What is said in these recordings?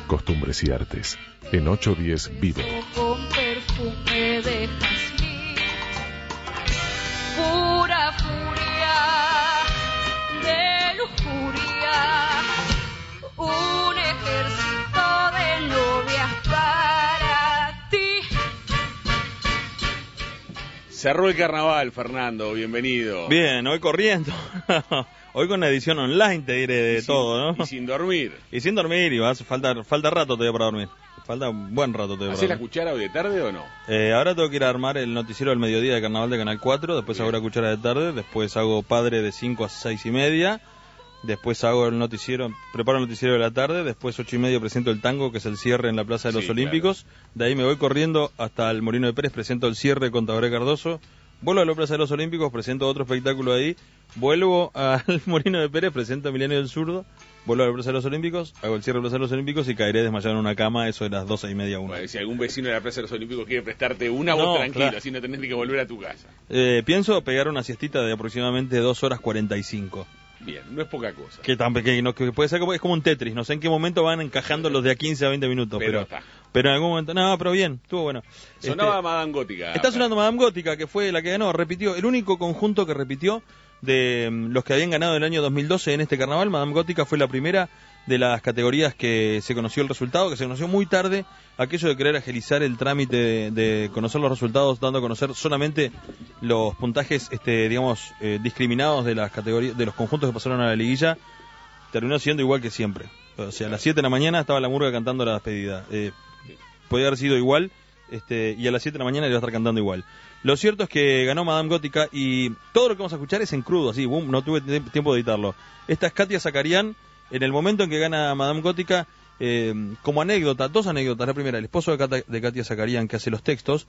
costumbres y artes. En 810 Vivo. Con perfume de jazmín, pura furia de lujuria, un ejército de novias para ti. Cerró el carnaval, Fernando, bienvenido. Bien, hoy corriendo. Hoy con una edición online, te diré, de todo, ¿no? Y sin dormir. Y sin dormir, y falta rato todavía para dormir. Falta un buen rato todavía para ¿Hacés la dormir. cuchara hoy de tarde o no? Ahora tengo que ir a armar el noticiero del mediodía de Carnaval de Canal 4, después Bien. hago la cuchara de tarde, después hago Padre de 5 a 6 y media, después hago el noticiero, preparo el noticiero de la tarde, después 8 y media presento el tango, que es el cierre en la Plaza de los Sí, Olímpicos, de ahí me voy corriendo hasta el Molino de Pérez, presento el cierre con Tabaré Cardoso, vuelvo a la Plaza de los Olímpicos, presento otro espectáculo ahí, vuelvo al Molino de Pérez, presento a Emiliano del Zurdo, vuelvo a la Plaza de los Olímpicos, hago el cierre de la Plaza de los Olímpicos y caeré desmayado en una cama, eso de las 12:30, 1. Bueno, si algún vecino de la Plaza de los Olímpicos quiere prestarte una, vos No, tranquilo, claro. así no tenés ni que volver a tu casa. Pienso pegar una siestita de aproximadamente 2 horas 45. Bien, no es poca cosa. Que tan pequeño, que puede ser como, es como un Tetris, no sé en qué momento van encajando los de a 15 a 20 minutos, Pero está. pero en algún momento, no, pero bien, estuvo bueno. Sonaba Madame Gótica. Está sonando Madame Gótica, que fue la que ganó, repitió, el único conjunto que repitió de los que habían ganado en el año 2012 en este carnaval. Madame Gótica fue la primera de las categorías que se conoció el resultado, que se conoció muy tarde, aquello de querer agilizar el trámite de conocer los resultados, dando a conocer solamente los puntajes, discriminados de las categorías, de los conjuntos que pasaron a la liguilla, terminó siendo igual que siempre. O sea, a las 7 de la mañana estaba la murga cantando la despedida. Podía haber sido igual, y a las 7 de la mañana iba a estar cantando igual. Lo cierto es que ganó Madame Gótica y todo lo que vamos a escuchar es en crudo, así, boom, no tuve tiempo de editarlo. Esta es Katia Zakarian. En el momento en que gana Madame Gótica, como anécdota, 2 anécdotas. La primera, el esposo de Katia Zakarian, que hace los textos,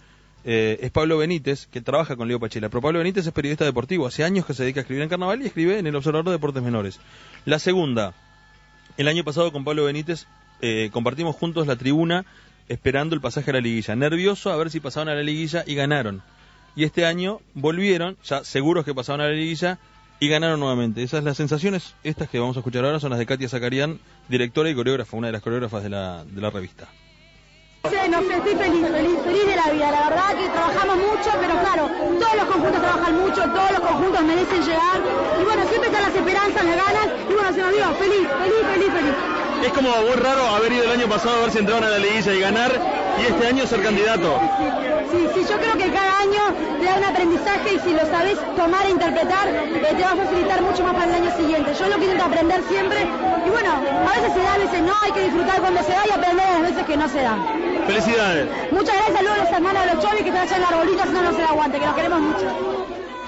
es Pablo Benítez, que trabaja con Leo Pachela. Pero Pablo Benítez es periodista deportivo, hace años que se dedica a escribir en Carnaval y escribe en el Observador de Deportes Menores. La segunda, el año pasado con Pablo Benítez compartimos juntos la tribuna esperando el pasaje a la liguilla. Nervioso a ver si pasaban a la liguilla y ganaron. Y este año volvieron, ya seguros que pasaban a la liguilla, y ganaron nuevamente. Esas las sensaciones, estas que vamos a escuchar ahora, son las de Katia Zakarian, directora y coreógrafa, una de las coreógrafas de la revista. Sí, no sé, estoy feliz de la vida. La verdad que trabajamos mucho, pero claro, todos los conjuntos trabajan mucho, todos los conjuntos merecen llegar. Y bueno, siempre están las esperanzas, las ganas, y bueno, se nos dio, feliz. Es como muy raro haber ido el año pasado a ver si entraban a la liguilla y ganar, y este año ser candidato. Sí, yo creo que cada año te da un aprendizaje y si lo sabes tomar e interpretar, te va a facilitar mucho más para el año siguiente. Yo lo que intento aprender siempre, y bueno, a veces se da, a veces no, hay que disfrutar cuando se da y aprender a las veces que no se dan. Felicidades. Muchas gracias, saludos a los hermanos de los Chovis que están allá en la arbolita, si no se da aguante, que los queremos mucho.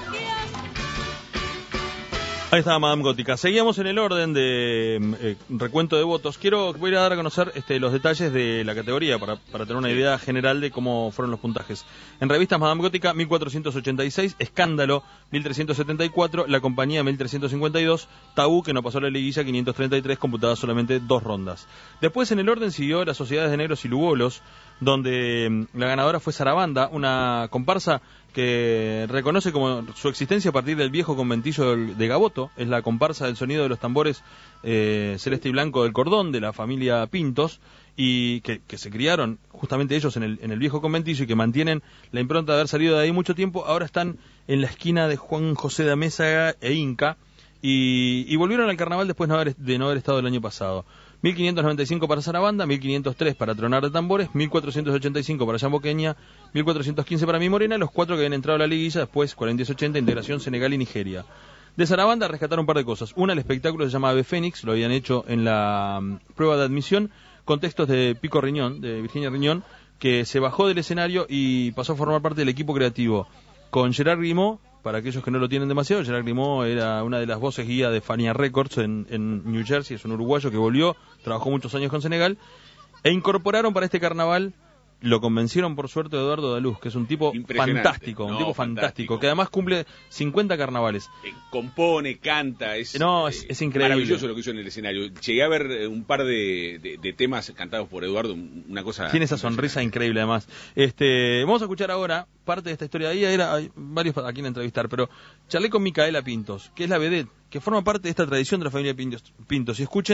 Ahí estaba Madame Gótica. Seguíamos en el orden de recuento de votos. Voy a dar a conocer los detalles de la categoría para tener una idea general de cómo fueron los puntajes. En revistas, Madame Gótica 1486, Escándalo 1374, La Compañía 1352, Tabú, que no pasó la liguilla, 533, computadas solamente 2 rondas. Después en el orden siguió Las Sociedades de Negros y Lugolos, donde la ganadora fue Sarabanda, una comparsa que reconoce como su existencia a partir del viejo conventillo de Gaboto. Es la comparsa del sonido de los tambores celeste y blanco del cordón de la familia Pintos, y que se criaron justamente ellos en el viejo conventillo y que mantienen la impronta de haber salido de ahí mucho tiempo. Ahora están en la esquina de Juan José de Amézaga e Inca, y volvieron al carnaval después de no haber estado el año pasado. 1595 para Sarabanda, 1503 para Tronar de Tambores, 1485 para Yamboqueña, 1415 para Mi Morena, los 4 que habían entrado a la liguilla, después 4080, Integración Senegal y Nigeria. De Sarabanda rescataron un par de cosas. Una, el espectáculo se llama Ave Fénix, lo habían hecho en la prueba de admisión, con textos de Pico Riñón, de Virginia Riñón, que se bajó del escenario y pasó a formar parte del equipo creativo, con Gerard Grimaud. Para aquellos que no lo tienen demasiado, Gerard Grimaud era una de las voces guía de Fania Records en New Jersey, es un uruguayo que volvió, trabajó muchos años con Senegal, e incorporaron para este carnaval, lo convencieron por suerte de Eduardo Daluz, que es un tipo fantástico, fantástico, que además cumple 50 carnavales. Compone, canta, es increíble. Maravilloso lo que hizo en el escenario. Llegué a ver un par de temas cantados por Eduardo, una cosa... Tiene esa sonrisa increíble además. Vamos a escuchar ahora parte de esta historia. Ahí hay varios a quien entrevistar, pero charlé con Micaela Pintos, que es la vedette, que forma parte de esta tradición de la familia Pintos. Y escuchen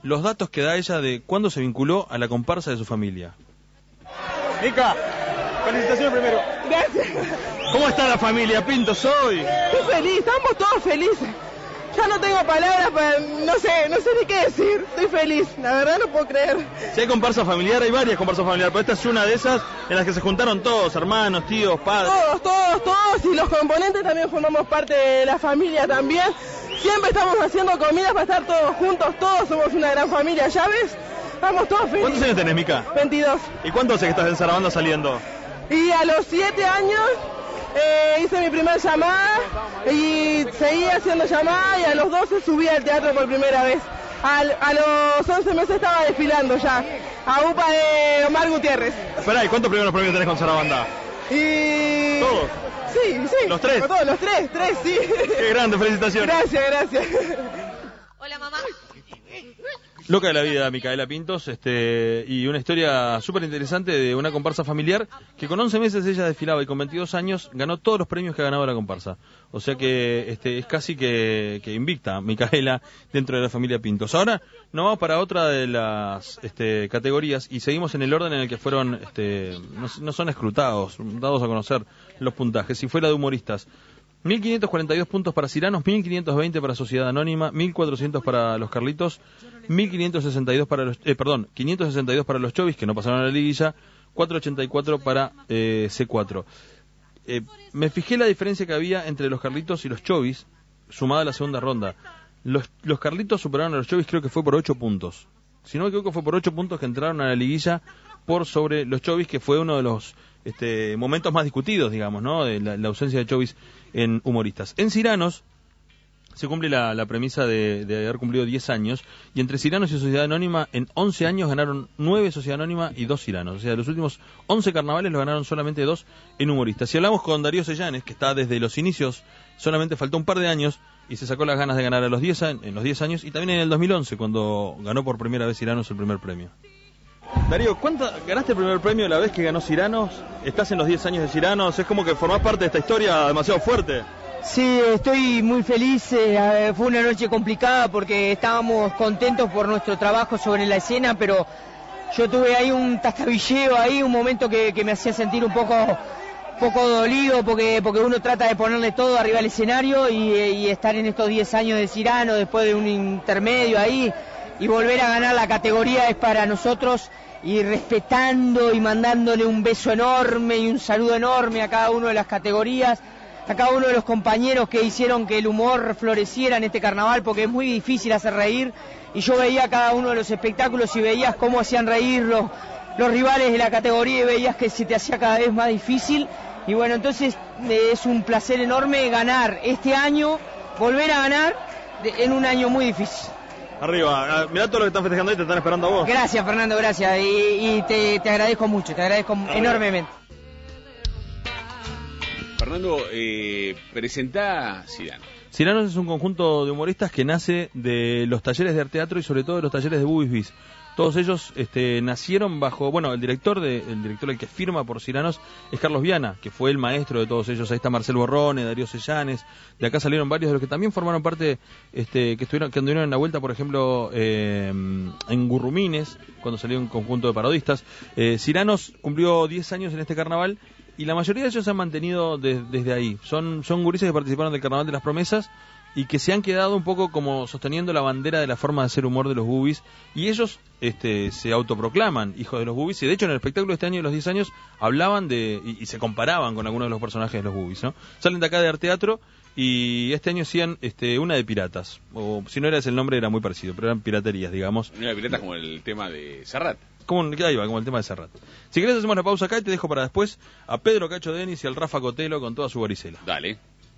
los datos que da ella de cuándo se vinculó a la comparsa de su familia. Mica, felicitaciones primero. Gracias. ¿Cómo está la familia Pintos hoy? Estoy feliz, estamos todos felices. Ya no tengo palabras para... no sé ni qué decir. Estoy feliz, la verdad no puedo creer. Si hay comparsa familiar, hay varias comparsas familiares, pero esta es una de esas en las que se juntaron todos, hermanos, tíos, padres. Todos, y los componentes también formamos parte de la familia también. Siempre estamos haciendo comidas para estar todos juntos, todos somos una gran familia, ¿ya ves? Estamos todos felices. ¿Cuántos años tenés, Mica? 22. ¿Y cuánto hace que estás en Sarabanda saliendo? Y a los 7 años hice mi primera llamada y seguí haciendo llamadas y a los 12 subí al teatro por primera vez. A los 11 meses estaba desfilando ya, a UPA de Omar Gutiérrez. Esperá, ¿y cuántos primeros premios tenés con Sarabanda? Y... ¿Todos? Sí. ¿Los 3? Todos, los tres, sí. Qué grande, felicitaciones. Gracias. Hola, mamá. Loca de la vida, Micaela Pintos, y una historia súper interesante de una comparsa familiar que con 11 meses ella desfilaba y con 22 años ganó todos los premios que ha ganado la comparsa. O sea que es casi que invicta Micaela dentro de la familia Pintos. Ahora nos vamos para otra de las categorías y seguimos en el orden en el que fueron, no son escrutados, dados a conocer los puntajes. Y fue la de humoristas. 1.542 puntos para Ciranos, 1.520 para Sociedad Anónima, 1.400 para los Carlitos, 1.562 para los, 562 para los Chovis, que no pasaron a la liguilla, 484 para C4. Me fijé la diferencia que había entre los Carlitos y los Chovis, sumada a la segunda ronda. Los Carlitos superaron a los Chovis, creo que fue por 8 puntos. Si no me equivoco, fue por 8 puntos que entraron a la liguilla por sobre los Chovis, que fue uno de los momentos más discutidos, digamos, ¿no? De la ausencia de Chovis en humoristas. En Ciranos se cumple la premisa de haber cumplido 10 años, y entre Ciranos y Sociedad Anónima, en 11 años ganaron 9 Sociedad Anónima y 2 Ciranos. O sea, los últimos 11 carnavales los ganaron solamente 2 en humoristas. Si hablamos con Darío Sellanes, que está desde los inicios, solamente faltó un par de años, y se sacó las ganas de ganar en los 10 años, y también en el 2011, cuando ganó por primera vez Ciranos el primer premio. Darío, ¿ganaste el primer premio la vez que ganó Ciranos? ¿Estás en los 10 años de Ciranos? Es como que formás parte de esta historia demasiado fuerte. Sí, estoy muy feliz. Fue una noche complicada porque estábamos contentos por nuestro trabajo sobre la escena, pero yo tuve ahí un tastabilleo, un momento que me hacía sentir un poco dolido porque uno trata de ponerle todo arriba al escenario y estar en estos 10 años de Ciranos después de un intermedio ahí y volver a ganar la categoría es para nosotros, y respetando y mandándole un beso enorme y un saludo enorme a cada uno de las categorías, a cada uno de los compañeros que hicieron que el humor floreciera en este carnaval, porque es muy difícil hacer reír, y yo veía cada uno de los espectáculos y veías cómo hacían reír los rivales de la categoría y veías que se te hacía cada vez más difícil, y bueno, entonces es un placer enorme ganar este año, volver a ganar en un año muy difícil. Arriba, mirá todo lo que están festejando ahí, te están esperando a vos. Gracias, Fernando, gracias, y te agradezco mucho, te agradezco enormemente. Fernando, presentá Ciranos. Ciranos es un conjunto de humoristas que nace de los talleres de teatro y sobre todo de los talleres de Bubis Bis. Todos ellos nacieron bajo, bueno, el director el que firma por Ciranos es Carlos Viana, que fue el maestro de todos ellos. Ahí está Marcel Borrone, Darío Sellanes. De acá salieron varios de los que también formaron parte, que anduvieron en la vuelta, por ejemplo, en Gurrumines, cuando salió un conjunto de parodistas. Ciranos cumplió 10 años en este carnaval y la mayoría de ellos se han mantenido desde ahí. Son gurises que participaron del Carnaval de las Promesas y que se han quedado un poco como sosteniendo la bandera de la forma de hacer humor de los Bubis, y ellos se autoproclaman hijos de los Bubis, y de hecho en el espectáculo de este año de los 10 años hablaban y se comparaban con algunos de los personajes de los Bubis, ¿no? Salen de acá de Arteatro y este año hacían una de piratas, o si no era ese el nombre era muy parecido, pero eran piraterías, digamos. Una de piratas como el tema de Serrat. Como el tema de Serrat. Si querés hacemos la pausa acá y te dejo para después a Pedro Cacho Denis y al Rafa Cotelo con toda su varicela. Dale.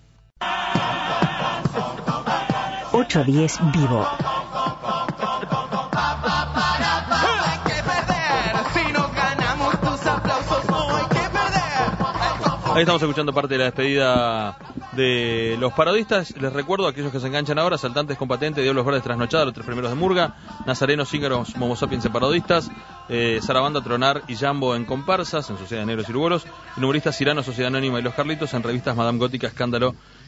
810 Vivo. Ahí estamos escuchando parte de la despedida de los parodistas. Les recuerdo a aquellos que se enganchan ahora: Saltantes con Patente, Diablos Verdes Trasnochada, los 3 primeros de Murga, Nazarenos, Cíngaros, Momo Sapiens en parodistas, Sarabanda, Tronar y Jambo en comparsas, en Sociedad de Negros y Lugolos, en humoristas Ciranos, Sociedad Anónima y Los Carlitos, en revistas Madame Gótica, Escándalo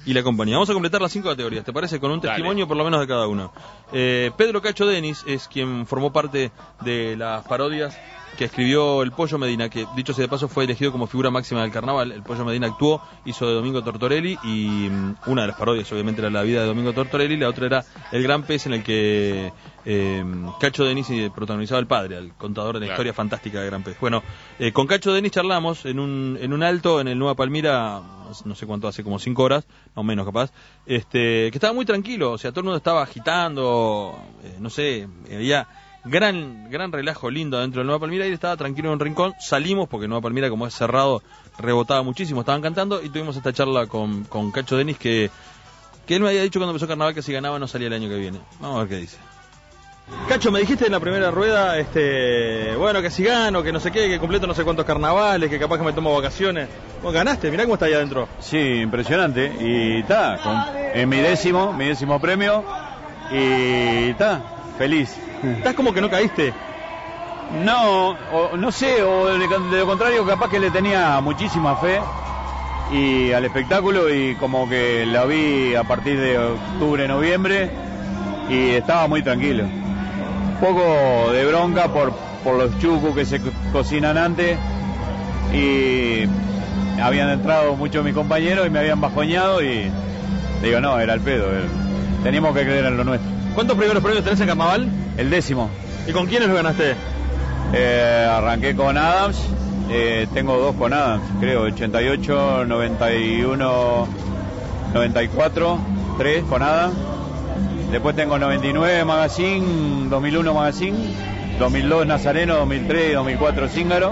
y la compañía. Vamos a completar las 5 categorías, ¿te parece? Con un testimonio por lo menos de cada uno. Pedro Cacho Denis es quien formó parte de las parodias que escribió el Pollo Medina, que dicho sea de paso fue elegido como figura máxima del carnaval. El Pollo Medina actuó, hizo de Domingo Tortorelli, y una de las parodias obviamente era La vida de Domingo Tortorelli, la otra era El gran pez, en el que Cacho Denis protagonizaba al padre, al contador de la historia fantástica de Gran Pez. Bueno, con Cacho Denis charlamos en un alto en el Nueva Palmira, no sé cuánto, hace como 5 horas, no menos capaz, que estaba muy tranquilo, o sea, todo el mundo estaba agitando, no sé, había gran relajo lindo dentro del Nueva Palmira, y él estaba tranquilo en un rincón. Salimos porque Nueva Palmira, como es cerrado, rebotaba muchísimo, estaban cantando, y tuvimos esta charla con Cacho Denis, que él me había dicho cuando empezó Carnaval que si ganaba no salía el año que viene. Vamos a ver qué dice. Cacho, me dijiste en la primera rueda, bueno, que si gano, que no sé qué, que completo no sé cuántos carnavales, que capaz que me tomo vacaciones. Vos ganaste, mirá cómo está ahí adentro. Sí, impresionante, y está, en mi décimo premio, y está, feliz. ¿Estás como que no caíste? No, no sé, o de lo contrario, capaz que le tenía muchísima fe y al espectáculo, y como que la vi a partir de octubre, noviembre, y estaba muy tranquilo. Un poco de bronca por los chucos que se cocinan antes, y habían entrado muchos de mis compañeros y me habían bajoñado, y digo, no, era el pedo, teníamos que creer en lo nuestro. ¿Cuántos primeros premios tenés en Carnaval? El 10º. ¿Y con quiénes lo ganaste? Arranqué con Adams, tengo 2 con Adams, creo, 88, 91, 94, 3 con Adams. Después tengo 99 Magazine, 2001 Magazine, 2002 Nazareno, 2003 y 2004 Zíngaro,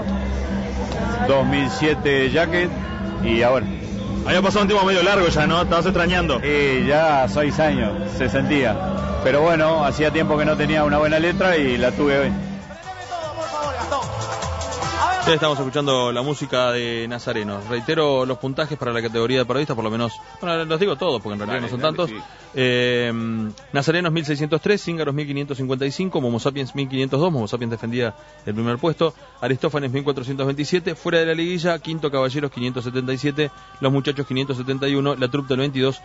2007 Jacket, y ahora. Había pasado un tiempo medio largo ya, ¿no? Estabas extrañando. Ya 6 años se sentía. Pero bueno, hacía tiempo que no tenía una buena letra y la tuve hoy. Estamos escuchando la música de Nazareno. Reitero los puntajes para la categoría de parodistas, por lo menos, bueno, los digo todos porque en realidad no son tantos. Sí. Nazarenos 1603, Zíngaros 1555, Momo Sapiens 1502, Momo Sapiens defendía el primer puesto, Aristófanes 1427, fuera de la liguilla, Quinto Caballeros 577, Los Muchachos 571, La Troupe del 22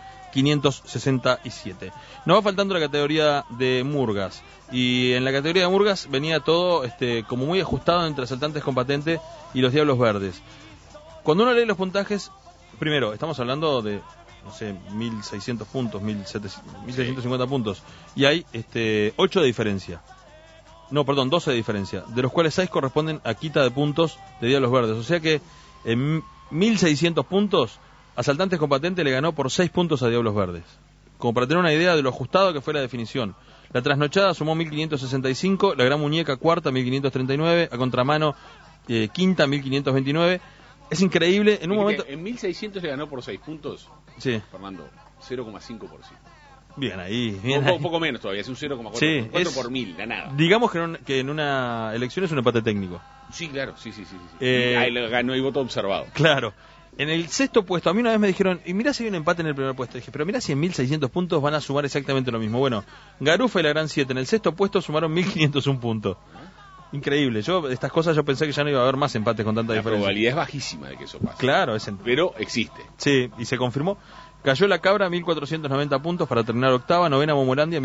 567. Nos va faltando la categoría de Murgas, y en la categoría de Murgas venía todo como muy ajustado entre Asaltantes con Patente y Los Diablos Verdes. Cuando uno lee los puntajes, primero, estamos hablando de, no sé, 1600 puntos, 1650 puntos, y hay 8 de diferencia. No, perdón, 12 de diferencia, de los cuales 6 corresponden a quita de puntos de Diablos Verdes. O sea que en 1600 puntos, Asaltantes con Patente le ganó por 6 puntos a Diablos Verdes. Como para tener una idea de lo ajustado que fue la definición. La Trasnochada sumó 1565, La Gran Muñeca cuarta 1539, A Contramano quinta 1529. Es increíble, en un momento... En 1600 le ganó por 6 puntos. Sí. Fernando, 0,5%. Bien ahí, Un poco menos todavía, es un 0,4%. Sí, por 1000, ganada. Digamos que en una elección es un empate técnico. Sí, claro, sí. Ahí le ganó y voto observado. Claro. En el sexto puesto, a mí una vez me dijeron, y mirá si hay un empate en el primer puesto. Dije, pero mirá si en 1600 puntos van a sumar exactamente lo mismo. Bueno, Garufa y La Gran 7 en el sexto puesto sumaron 1501 puntos. Increíble. Estas cosas yo pensé que ya no iba a haber más empates con tanta diferencia. La probabilidad es bajísima de que eso pase. Claro, pero existe. Sí, y se confirmó. Cayó La Cabra, 1490 puntos para terminar octava. Novena Momolandia,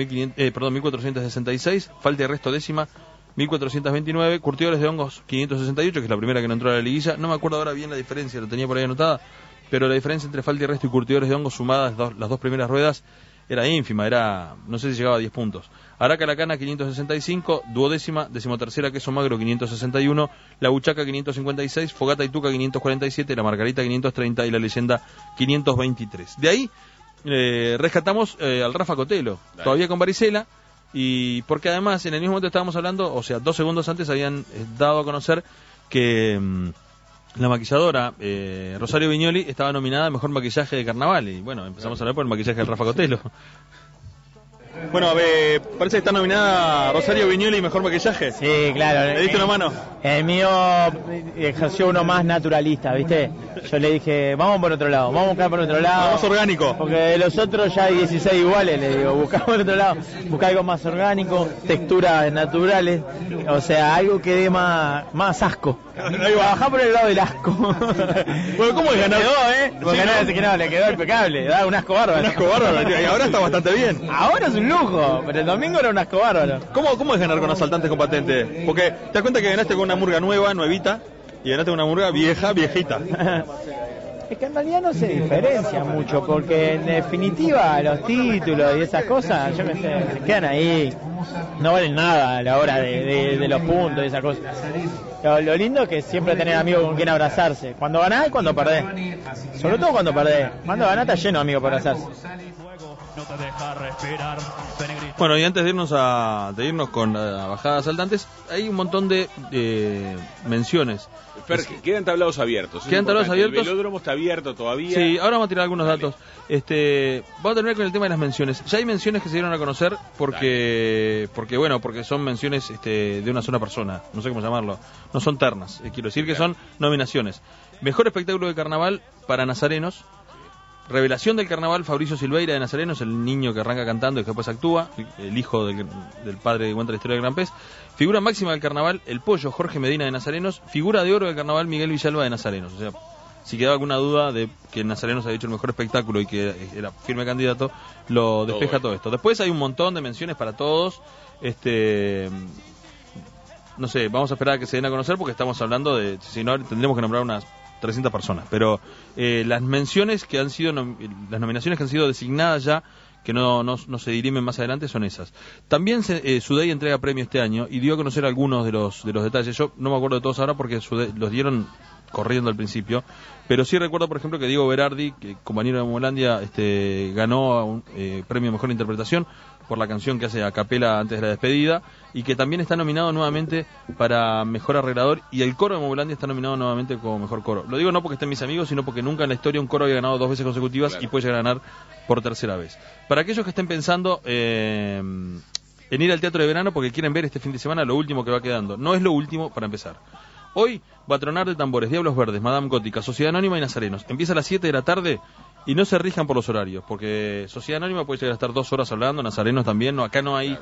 1466. Falta de resto décima, 1429, Curtidores de Hongos 568, que es la primera que no entró a la liguilla. No me acuerdo ahora bien la diferencia, lo tenía por ahí anotada, pero la diferencia entre Falta y Resto y Curtidores de Hongos sumadas las dos primeras ruedas era ínfima, no sé si llegaba a 10 puntos. Araca La Cana 565, duodécima, decimotercera Queso Magro 561, La Buchaca 556, Fogata y Tuca 547, La Margarita 530 y La Leyenda 523. De ahí rescatamos al Rafa Cotelo, todavía con varicela. Y porque además en el mismo momento estábamos hablando, o sea, 2 segundos antes habían dado a conocer que la maquilladora Rosario Viñoli estaba nominada a Mejor Maquillaje de Carnaval. Y bueno, empezamos a hablar por el maquillaje del Rafa Cotelo. Bueno, parece que está nominada Rosario Viñoli Mejor Maquillaje. Sí, claro. ¿Le diste una mano? El mío ejerció uno más naturalista, ¿viste? Yo le dije, vamos por otro lado, vamos a buscar por otro lado. Más orgánico. Porque de los otros ya hay 16 iguales, le digo, buscamos por otro lado. Busca algo más orgánico, texturas naturales, o sea, algo que dé más asco. Bajá por el lado del asco. Bueno, ¿cómo es ganar? Porque Sí, no, que no, le quedó impecable, da un asco bárbaro. Un asco bárbaro, y ahora está bastante bien. Ahora es un lujo, pero el domingo era un asco bárbaro. ¿Cómo es ganar con asaltantes con patente? Porque te das cuenta que ganaste con una murga nueva, nuevita, y ganaste con una murga vieja, viejita. Es que en realidad no se diferencia mucho, porque en definitiva los títulos y esas cosas, yo qué sé, se quedan ahí, no valen nada a la hora de los puntos y esas cosas. Lo lindo es que siempre tenés amigos con quien abrazarse, cuando ganás y cuando perdés, sobre todo cuando perdés. Cuando ganás está lleno de amigos para abrazarse. Bueno, y antes de irnos con la bajada de asaltantes, hay un montón de menciones. Fer, quedan tablados abiertos. Quedan tablados abiertos. El velódromo está abierto todavía. Sí, ahora vamos a tirar algunos datos. Vamos a terminar con el tema de las menciones. Ya hay menciones que se dieron a conocer porque son menciones de una sola persona. No sé cómo llamarlo. No son ternas. Quiero decir que son nominaciones. Mejor espectáculo de carnaval para nazarenos. Revelación del carnaval, Fabricio Silveira de Nazarenos, el niño que arranca cantando y que después actúa, el hijo del padre que cuenta la historia del Gran Pez. Figura máxima del carnaval, El Pollo, Jorge Medina de Nazarenos. Figura de oro del carnaval, Miguel Villalba de Nazarenos. O sea, si quedaba alguna duda de que Nazarenos había hecho el mejor espectáculo y que era firme candidato, lo despeja todo esto. Después hay un montón de menciones para todos. No sé, vamos a esperar a que se den a conocer porque estamos hablando de, si no, tendremos que nombrar unas 300 personas, pero las menciones que han sido las nominaciones que han sido designadas ya, que no se dirimen más adelante, son esas. También Sudey entrega premio este año y dio a conocer algunos de los detalles. Yo no me acuerdo de todos ahora porque los dieron corriendo al principio, pero sí recuerdo, por ejemplo, que Diego Berardi, que compañero de Molandia, ganó un premio Mejor Interpretación por la canción que hace a capela antes de la despedida, y que también está nominado nuevamente para Mejor Arreglador, y el coro de Molandia está nominado nuevamente como Mejor Coro. Lo digo no porque estén mis amigos, sino porque nunca en la historia un coro había ganado 2 veces consecutivas, claro, y puede llegar a ganar por tercera vez. Para aquellos que estén pensando en ir al Teatro de Verano porque quieren ver este fin de semana lo último que va quedando, no es lo último para empezar. Hoy va a tronar de tambores, Diablos Verdes, Madame Gótica, Sociedad Anónima y Nazarenos. Empieza a las 7 de la tarde y no se rijan por los horarios, porque Sociedad Anónima puede llegar a estar 2 horas hablando, Nazarenos también, acá no hay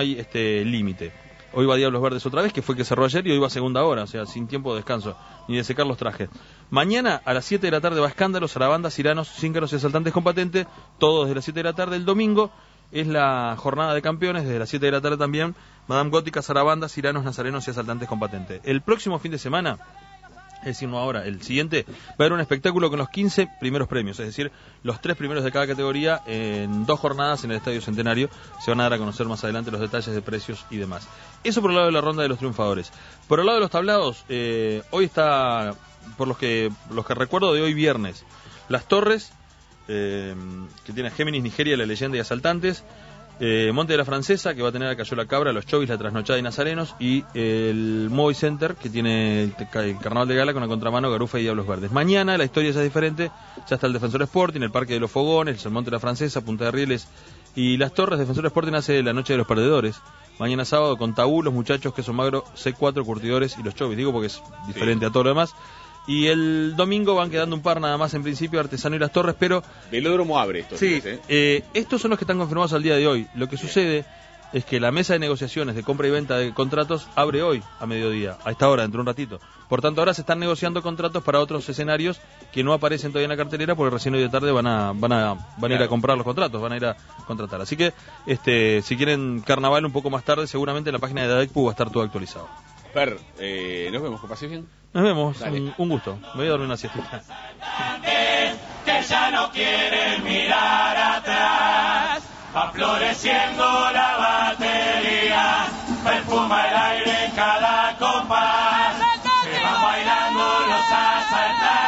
límite. Hoy va Diablos Verdes otra vez, que fue que cerró ayer, y hoy va segunda hora, o sea, sin tiempo de descanso, ni de secar los trajes. Mañana a las 7 de la tarde va Escándalos, Sarabanda, Ciranos, Cíncaros y Asaltantes con patente, todo desde las 7 de la tarde. El domingo es la jornada de campeones, desde las 7 de la tarde también, Madame Gótica, Sarabanda, Ciranos, Nazarenos y Asaltantes con patente. El próximo fin de semana, es decir, no ahora, el siguiente, va a haber un espectáculo con los 15 primeros premios, es decir, los 3 primeros de cada categoría en 2 jornadas en el Estadio Centenario. Se van a dar a conocer más adelante los detalles de precios y demás. Eso por el lado de la ronda de los triunfadores. Por el lado de los tablados, hoy está, por los que recuerdo de hoy viernes, Las Torres, que tiene a Géminis, Nigeria, La Leyenda y Asaltantes, Monte de la Francesa, que va a tener a Cayó la Cabra, Los Chovis, La Trasnochada y Nazarenos, y el Movie Center, que tiene el Carnaval de Gala con la contramano, Garufa y Diablos Verdes. Mañana la historia ya es diferente, ya está el Defensor Sporting, el Parque de los Fogones, el Monte de la Francesa, Punta de Rieles y Las Torres. Defensor Sporting hace la Noche de los Perdedores. Mañana sábado con Tabú, Los Muchachos, Queso Magro, C4, Curtidores y Los Chovis, digo porque es diferente a todo lo demás. Y el domingo van quedando un par nada más en principio, Artesano y Las Torres, pero... Velódromo abre estos días, estos son los que están confirmados al día de hoy. Lo que sucede es que la mesa de negociaciones de compra y venta de contratos abre hoy a mediodía, a esta hora, dentro de un ratito. Por tanto, ahora se están negociando contratos para otros escenarios que no aparecen todavía en la cartelera, porque recién hoy de tarde van a ir a comprar los contratos, van a ir a contratar. Así que, si quieren carnaval un poco más tarde, seguramente en la página de DADECPU va a estar todo actualizado. Per, nos vemos, que pases bien. Nos vemos, un gusto. Me voy a dormir una siestita. Que ya no quieren mirar atrás, va floreciendo la batería, perfuma el aire en cada compás, se van bailando los asaltantes.